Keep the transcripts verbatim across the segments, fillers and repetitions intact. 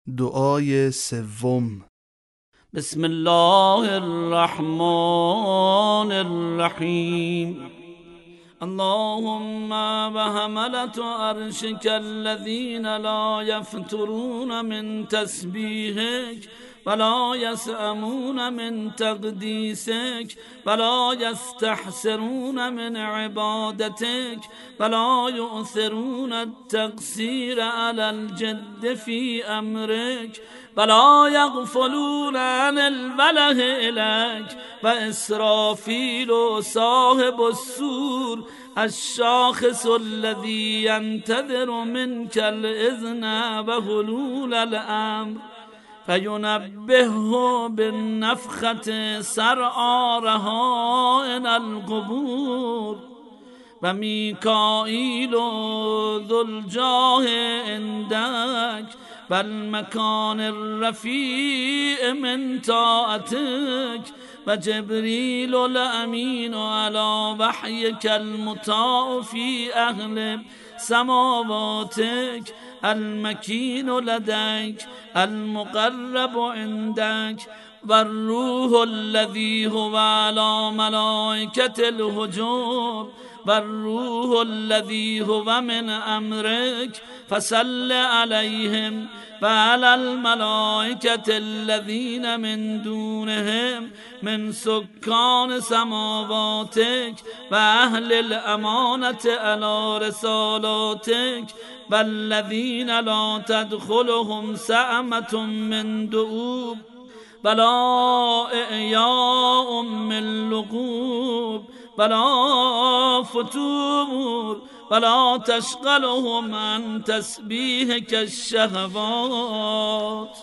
دعای سوم. بسم الله الرحمن الرحیم. اللهم وحملة عرشك الذين لا يفترون من تسبيحك ولا يسأمون من تقديسك ولا يستحسرون من عبادتك ولا يؤثرون التقصير على الجد في أمرك ولا يغفلون عن الوله إليك وإسرافيل صاحب السور الشاخص الذي ينتظر منك الإذن وحلول الأمر فينبهه بالنفخة سرعى رهائن القبور وميكائيل ذو الجاه عندك والمكان الرفيع من طاعتك وجبريل الأمين على وحيك المطاع في أهل سماواتك المكين لديك المقرب عندك والروح الذي هو على ملائكة الهجوم والروح الذي هو من أمرك فصل عليهم وعلى الملائكة الذين من دونهم من سكان سماواتك وأهل الأمانة على رسالاتك والذين لا تدخلهم سأمة من دؤوب ولا إعياء من لغوب ولا فتور ولا تشغلهم عن تسبيحك الشهوات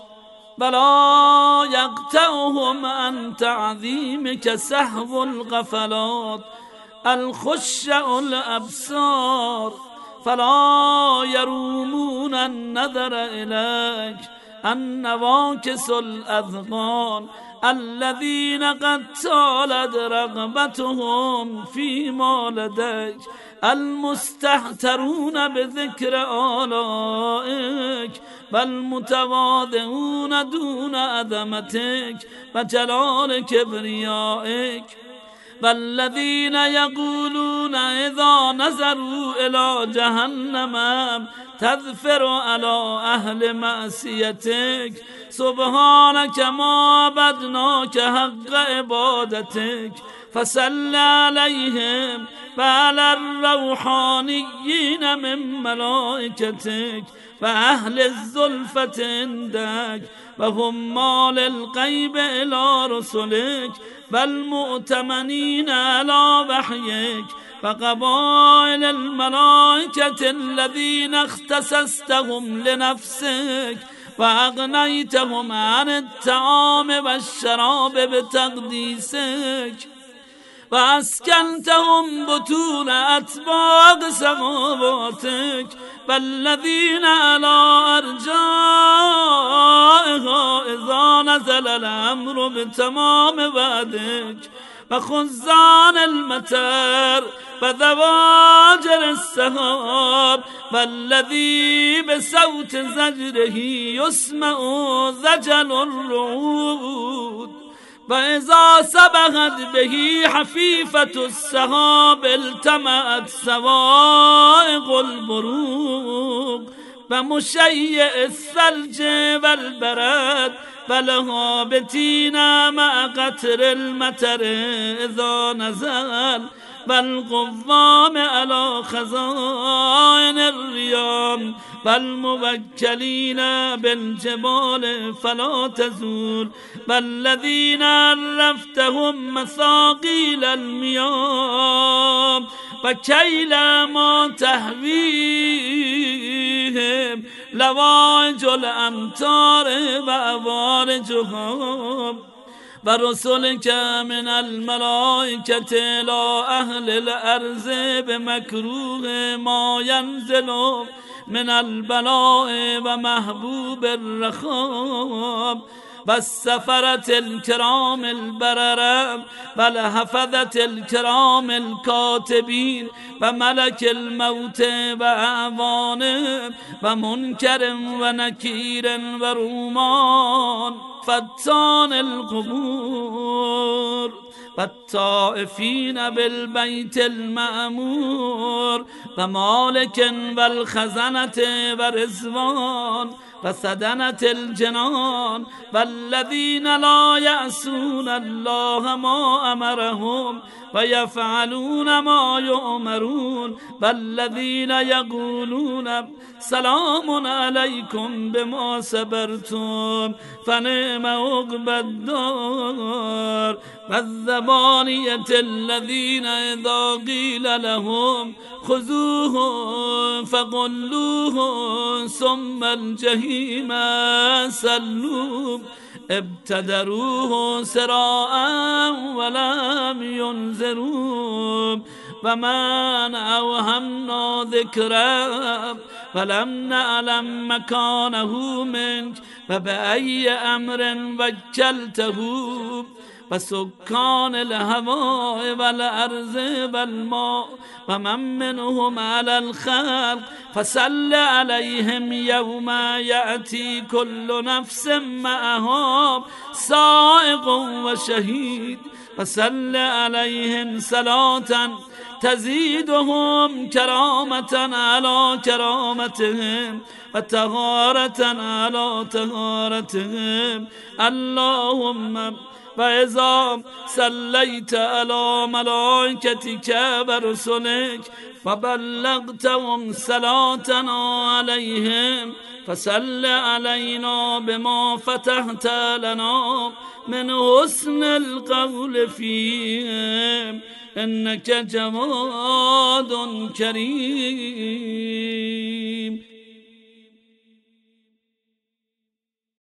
ولا يقطعهم عن تعظيمك سهو الغفلات الخشع الأبصار فلا يرومون النظر إليك النواكس الأذقان الذين قد طالت رغبتهم فيما لديك المستهترون بذكر آلائك والمتواضعون دون عظمتك وجلال كبريائك والذين يقولون إذا نظروا إلى جهنم تذفر على أهل معصيتك سبحانك ما عبدناك حق عبادتك فصل عليهم وعلى الروحانيين من ملائكتك وأهل الزلفة عندك وهم مال الغيب إلى رسلك والمؤتمنين على وحيك وقبائل الملائكة الذين اختصصتهم لنفسك وأغنيتهم عن الطعام والشراب بتقديسك وأسكنتهم بطون أطباق سماواتك والذين على أرجائها إذا نزل الأمر بتمام وعدك وخزان المطر وذواجر السحاب والذي بصوت زجره يسمع زجل الرعود وإذا سبقت به حفيفة السحاب التمأت سوائق البروق ومشيع الثلج والبرد والهابطين مع قطر المطر إذا نزل والقوام على خزائن الريام والموكلين بالجبال فلا تزول والذين عرفتهم مثاقيل المياه وكيل ما تهويهم لواج الأمطار وأوارجهم ورسلك من الملائكة إلى أهل الأرض بمكروه ما ينزل من البلاء و محبوب الرخاب و السفرة الكرام البررة و الحفظة الكرام الكاتبين و ملك الموت و اعوانه و منکر و نکیر و رومان فتان القبور و الطائفین بالبیت المأمور و مالک و الخزنة و رضوان و سدنة الجنان والذین لا یعصون الله ما امرهم و یفعلون ما یؤمرون والذین یقولون سلام علیکم بما صبرتم فنعم عقبی الدار والزبانیة الذین اذا قیل لهم خذوه فغلوه ثم الجحیم صلوه ابتدروه سراعا ولم ينذروا ومن اوهمنا ذكرا ولم نعلم مكانه منك فبأي امر وكلته وسكان الهواء والأرض والماء ومن منهم على الخلق فصل عليهم يوم يأتي كل نفس معها سائق وشهيد فصل عليهم صلاة تزيدهم كرامة على كرامتهم وطهارة على طهارتهم اللهم فإذا صليت على ملائكتك ورسلك فبلغتهم صلاتنا عليهم فصل علينا بما فتحت لنا من حسن القول فيهم إنك جواد كريم.